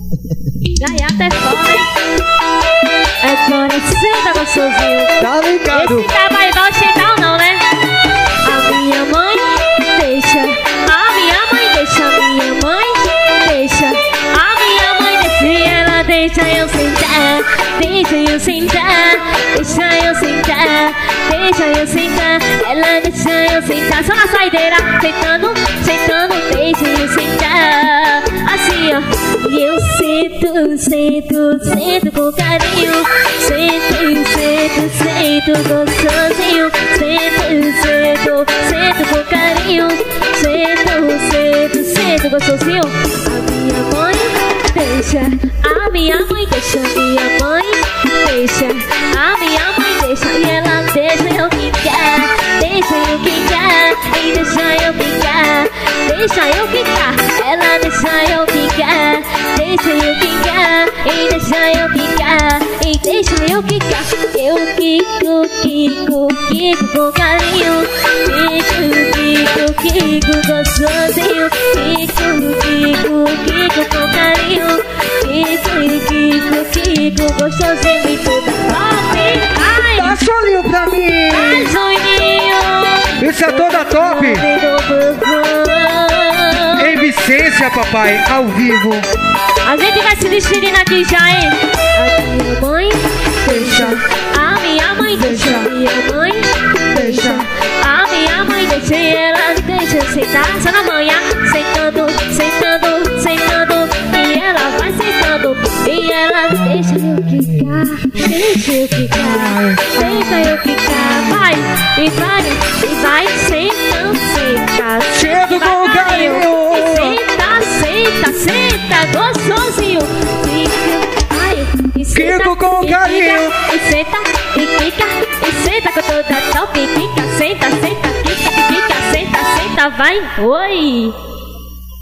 Gaiata é foda, hein? Agora senta gostosinho. Tá ligado? Esse tá vai chegar ou não, né? A minha mãe deixa. A minha mãe deixa. A minha mãe deixa. A minha mãe deixa. E ela deixa eu sentar. Deixa eu sentar. Deixa eu sentar. Deixa eu sentar. Ela deixa eu sentar. Só na saideira. Sentando, sentando. Deixa eu sentar. Assim, ó. E eu sento, sento, sento com carinho. Sento, sento, sento gostosinho. Sento, sento, sento com carinho. Sento, sento, sento gostosinho. A minha mãe deixa. A minha mãe deixa. A minha mãe deixa. E ela deixa eu quicar. Deixa eu quicar. E deixa eu quicar. Deixa eu quicar. Ela deixa eu quicar. Deixa eu quicar. E deixa eu quicar. E deixa eu quicar. Eu quico, quico, quico com carinho. Quico, quico, quico gostosinho. Quico, quico, quico com carinho. Quico, quico, quico gostosinho. E tudo top. Ai, dá solinho pra mim. ai, Juninho. Isso é toda top. Em Vicência, papai, ao vivo. A gente vai se despedindo aqui já, hein? A minha mãe deixa. A minha mãe deixa. A minha mãe deixa. A minha mãe deixa. E ela deixa eu sentar. Só na manhã. Sentando, sentando, sentando. E ela vai sentando. E ela deixa eu quicar. Deixa eu quicar. Deixa eu quicar. Vai, e vai, e vai. Sentando, senta. Chego com carinho. Senta, senta, senta, gostosinho. Fica, ai, e senta, Fico com e carinho. Fica, e senta, e fica, e senta com toda top. Fica, senta, senta, fica, senta, senta, vai, oi.